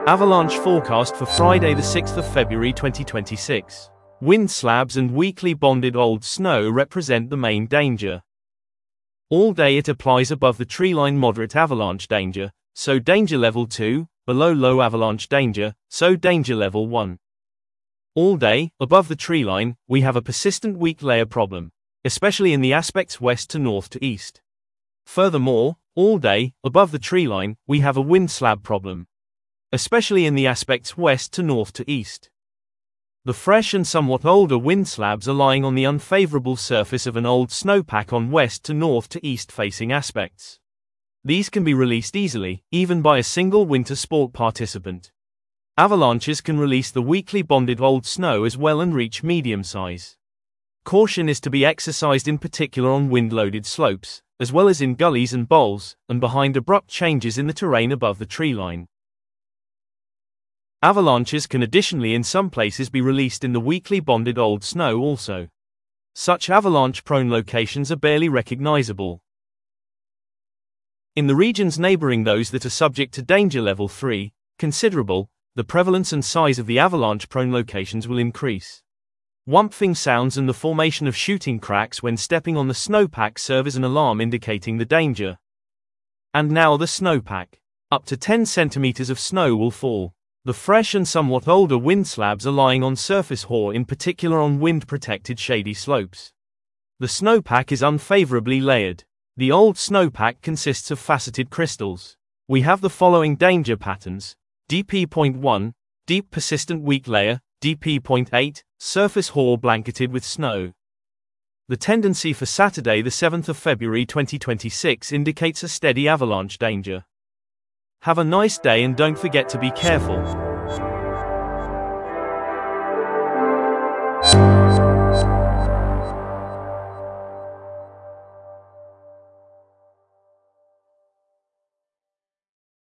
Avalanche forecast for Friday the 6th of February 2026. Wind slabs and weakly bonded old snow represent the main danger. All day it applies above the treeline moderate avalanche danger, so danger level 2, below low avalanche danger, so danger level 1. All day, above the treeline, we have a persistent weak layer problem, especially in the aspects west to north to east. Furthermore, all day, above the treeline, we have a wind slab problem, especially in the aspects west to north to east. The fresh and somewhat older wind slabs are lying on the unfavorable surface of an old snowpack on west to north to east facing aspects. These can be released easily, even by a single winter sport participant. Avalanches can release the weakly bonded old snow as well and reach medium size. Caution is to be exercised in particular on wind-loaded slopes, as well as in gullies and bowls, and behind abrupt changes in the terrain above the treeline. Avalanches can additionally in some places be released in the weakly bonded old snow also. Such avalanche-prone locations are barely recognizable. In the regions neighboring those that are subject to danger level 3, considerable, the prevalence and size of the avalanche-prone locations will increase. Whumping sounds and the formation of shooting cracks when stepping on the snowpack serve as an alarm indicating the danger. And now the snowpack. Up to 10 centimeters of snow will fall. The fresh and somewhat older wind slabs are lying on surface hoar, in particular on wind-protected shady slopes. The snowpack is unfavorably layered. The old snowpack consists of faceted crystals. We have the following danger patterns: DP.1, deep persistent weak layer, DP.8, surface hoar blanketed with snow. The tendency for Saturday the 7th of February 2026 indicates a steady avalanche danger. Have a nice day and don't forget to be careful.